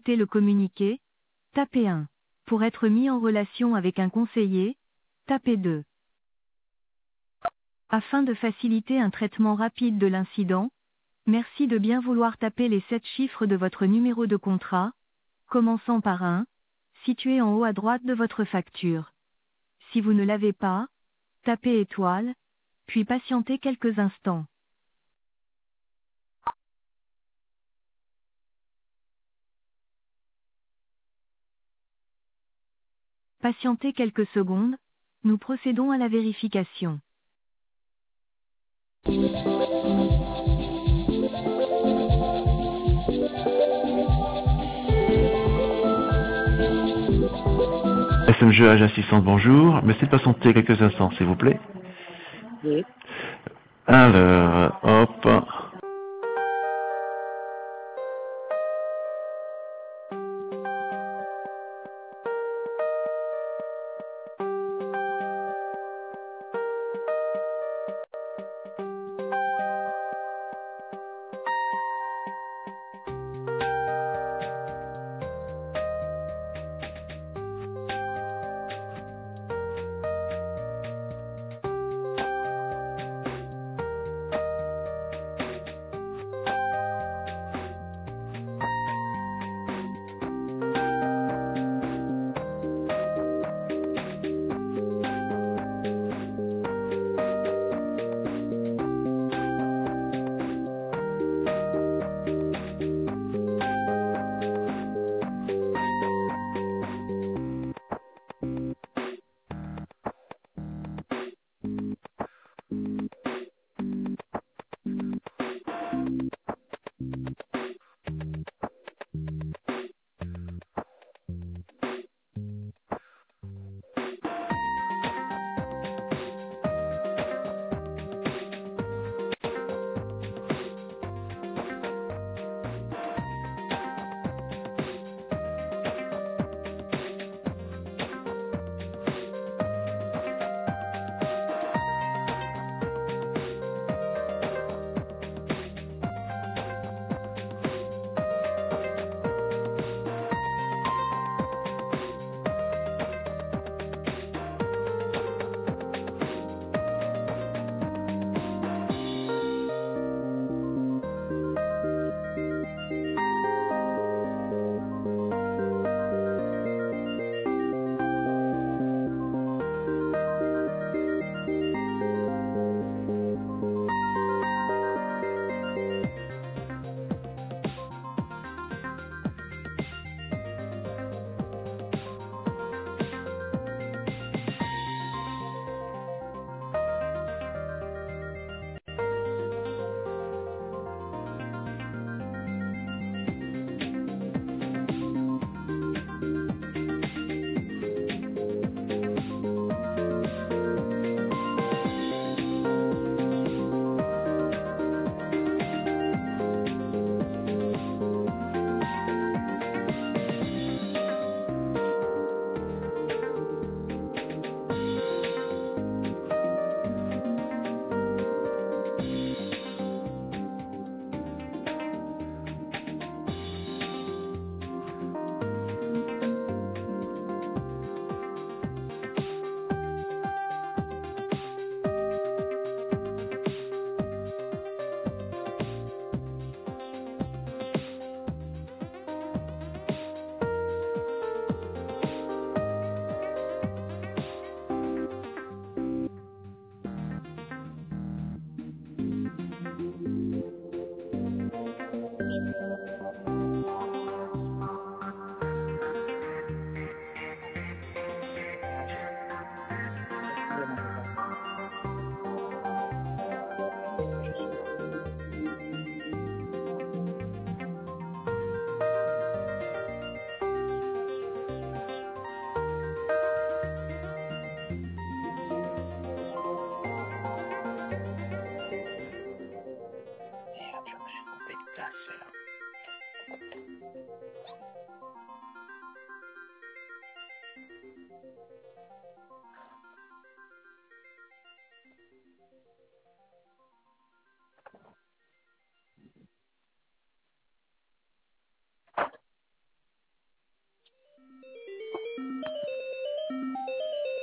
écouter le communiqué, tapez 1. Pour être mis en relation avec un conseiller, tapez 2. Afin de faciliter un traitement rapide de l'incident, merci de bien vouloir taper les 7 chiffres de votre numéro de contrat, commençant par 1, situé en haut à droite de votre facture. Si vous ne l'avez pas, tapez étoile, puis patientez quelques instants. Patientez quelques secondes, nous procédons à la vérification. SMG Age Assistante, bonjour. Merci de patienter quelques instants, s'il vous plaît. Oui. Alors, hop.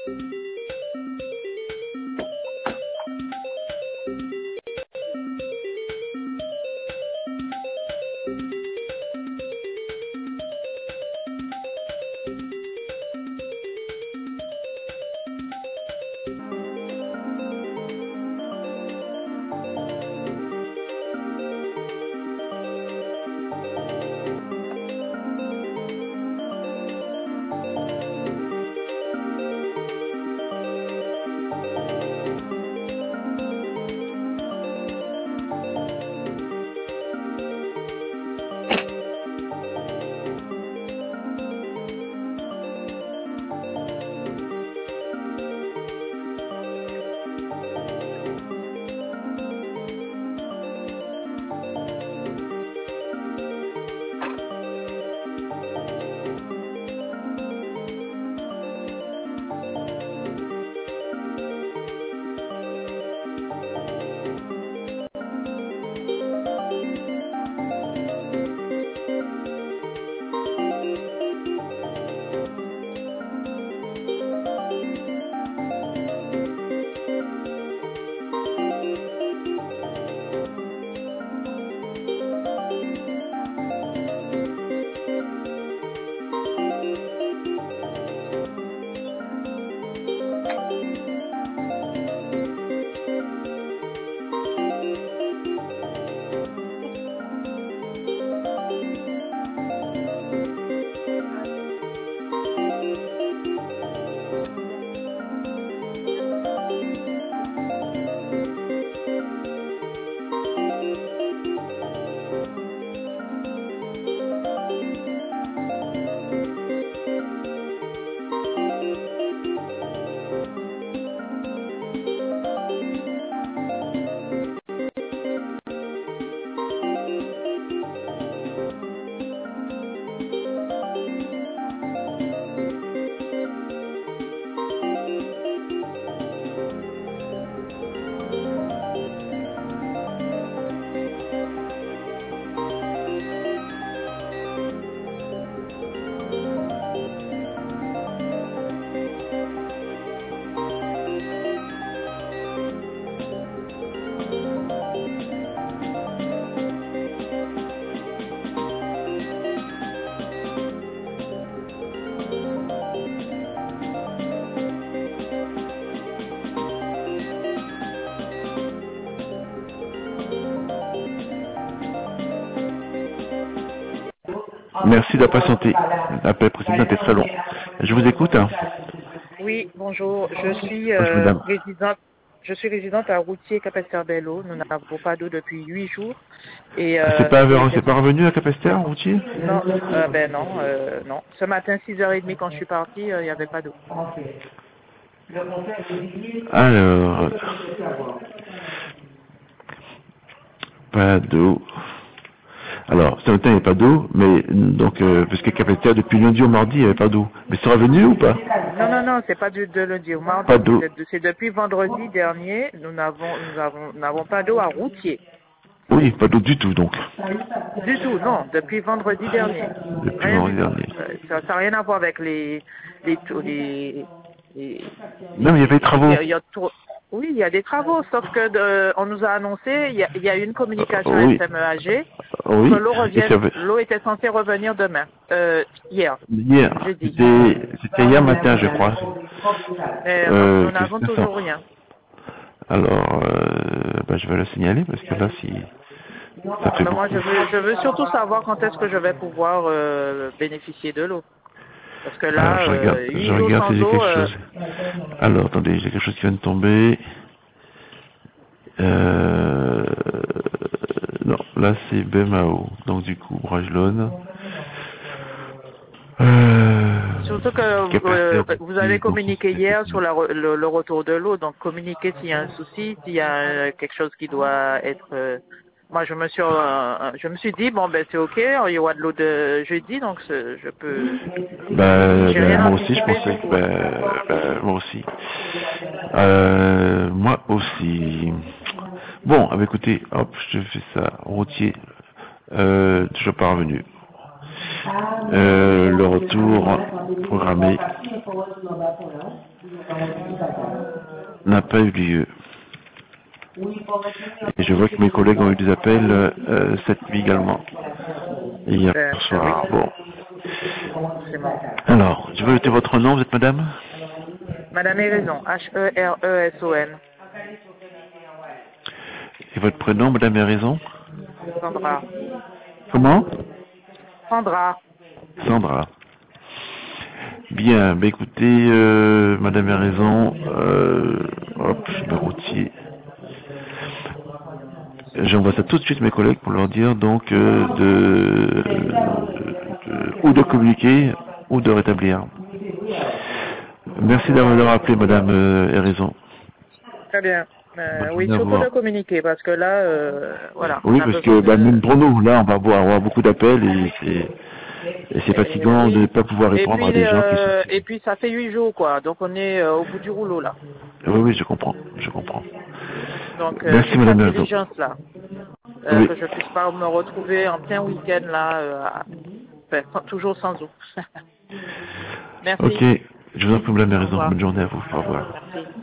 Merci d'avoir patienté. L'appel précédent était très long. Je vous écoute. Oui, bonjour. Je suis résidente à Routier Capesterre-Belle-Eau. Nous n'avons pas d'eau depuis 8 jours. Et c'est pas revenu à Capesterre, Routier? Non, non. Ce matin, 6h30, quand je suis partie, il n'y avait pas d'eau. Alors, pas d'eau. Alors, ce matin, il n'y a pas d'eau, mais donc, parce que Capesterre, depuis lundi au mardi, il n'y avait pas d'eau. Mais c'est revenu ou pas? Non, c'est pas de lundi au mardi. Pas d'eau. C'est depuis vendredi dernier, nous n'avons pas d'eau à Routier. Oui, pas d'eau du tout, donc. Du tout, non, depuis vendredi dernier. Depuis vendredi dernier. Ça n'a rien à voir avec les... Non, mais il y avait des travaux. Oui, il y a des travaux, sauf que on nous a annoncé, il y a eu une communication oui. SMEAG, oui. que l'eau était censée revenir demain, hier. Jeudi. C'était hier matin, je crois. Nous n'avons toujours rien. Alors, je vais le signaler parce que là, si... Ça fait moi, je veux surtout savoir quand est-ce que je vais pouvoir bénéficier de l'eau. Parce que là, alors, je regarde si j'ai quelque chose. Alors, attendez, j'ai quelque chose qui vient de tomber. Non, là c'est BMAO. Donc du coup, Bragelonne. Surtout que vous avez communiqué hier sur le retour de l'eau. Donc communiquez s'il y a un souci, s'il y a quelque chose qui doit être... Moi, je me suis dit, bon, c'est ok, il y aura de l'eau de jeudi, donc je peux... moi aussi, je pensais. Moi aussi. Moi aussi. Bon, écoutez, hop, je fais ça. Routier, toujours pas revenu. Le retour programmé n'a pas eu lieu. Et je vois que mes collègues ont eu des appels cette nuit également. Et hier soir. Bon. Alors, je veux noter votre nom, vous êtes madame? Madame Héreson, H-E-R-E-S-O-N. Et votre prénom, madame Héreson? Sandra. Comment? Sandra. Sandra. Bien, bah écoutez, madame Héreson, hop, routier. J'envoie ça tout de suite à mes collègues pour leur dire donc ou de communiquer ou de rétablir. Merci d'avoir appelé madame Héreson. Très bien. Oui, surtout de communiquer parce que là, voilà. Oui, parce que même pour nous, là, on va avoir beaucoup d'appels et c'est fatigant de ne pas pouvoir répondre à des gens qui sont... Et puis ça fait 8 jours, quoi. Donc on est au bout du rouleau, là. Oui, je comprends. Donc, merci, madame Héreson. Là. Oui. Que je puisse pas me retrouver en plein week-end, là, toujours sans eau. Merci. Ok, je vous en prie, madame Héreson. Bonne journée à vous. Au revoir. Merci.